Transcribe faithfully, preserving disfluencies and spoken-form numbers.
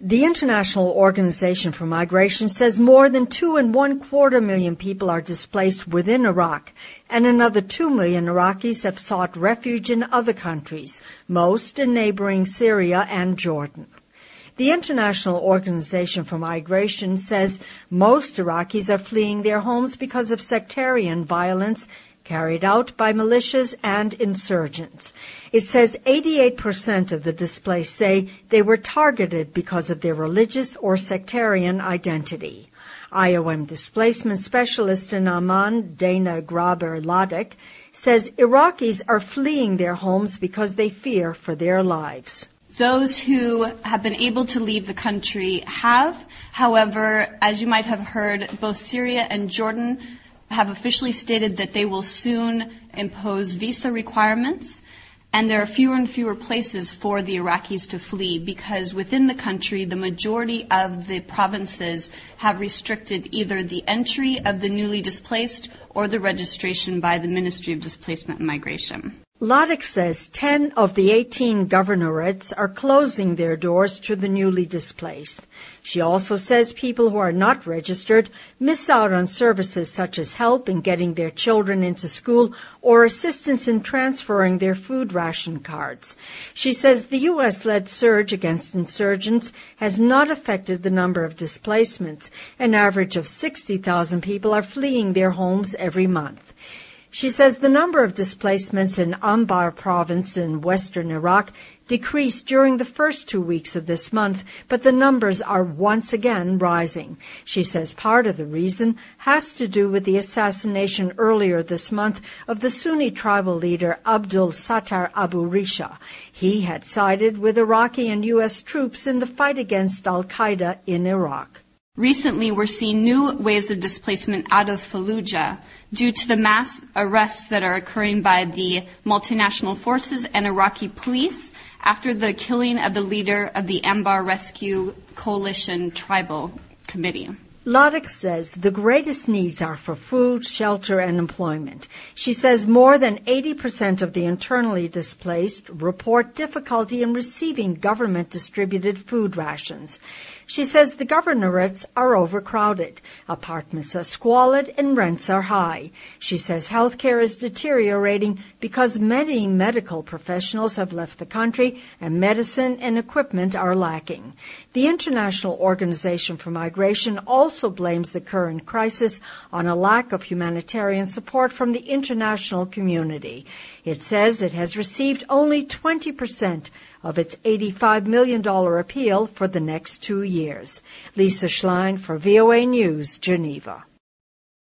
The International Organization for Migration says more than two and one quarter million people are displaced within Iraq, and another two million Iraqis have sought refuge in other countries, most in neighboring Syria and Jordan. The International Organization for Migration says most Iraqis are fleeing their homes because of sectarian violence carried out by militias and insurgents. It says eighty-eight percent of the displaced say they were targeted because of their religious or sectarian identity. I O M displacement specialist in Amman, Dana Graber-Ladek, says Iraqis are fleeing their homes because they fear for their lives. Those who have been able to leave the country have. However, as you might have heard, both Syria and Jordan have officially stated that they will soon impose visa requirements, and there are fewer and fewer places for the Iraqis to flee because within the country, the majority of the provinces have restricted either the entry of the newly displaced or the registration by the Ministry of Displacement and Migration. Ladek says ten of the eighteen governorates are closing their doors to the newly displaced. She also says people who are not registered miss out on services such as help in getting their children into school or assistance in transferring their food ration cards. She says the U S-led surge against insurgents has not affected the number of displacements. An average of sixty thousand people are fleeing their homes every month. She says the number of displacements in Anbar province in western Iraq decreased during the first two weeks of this month, but the numbers are once again rising. She says part of the reason has to do with the assassination earlier this month of the Sunni tribal leader Abdul Sattar Abu Risha. He had sided with Iraqi and U S troops in the fight against al-Qaeda in Iraq. Recently, we're seeing new waves of displacement out of Fallujah due to the mass arrests that are occurring by the multinational forces and Iraqi police after the killing of the leader of the Anbar Rescue Coalition Tribal Committee. Ladek says the greatest needs are for food, shelter, and employment. She says more than eighty percent of the internally displaced report difficulty in receiving government-distributed food rations. She says the governorates are overcrowded, apartments are squalid, and rents are high. She says healthcare is deteriorating because many medical professionals have left the country and medicine and equipment are lacking. The International Organization for Migration also also blames the current crisis on a lack of humanitarian support from the international community. It says it has received only twenty percent of its eighty-five million dollars appeal for the next two years. Lisa Schlein for V O A News, Geneva.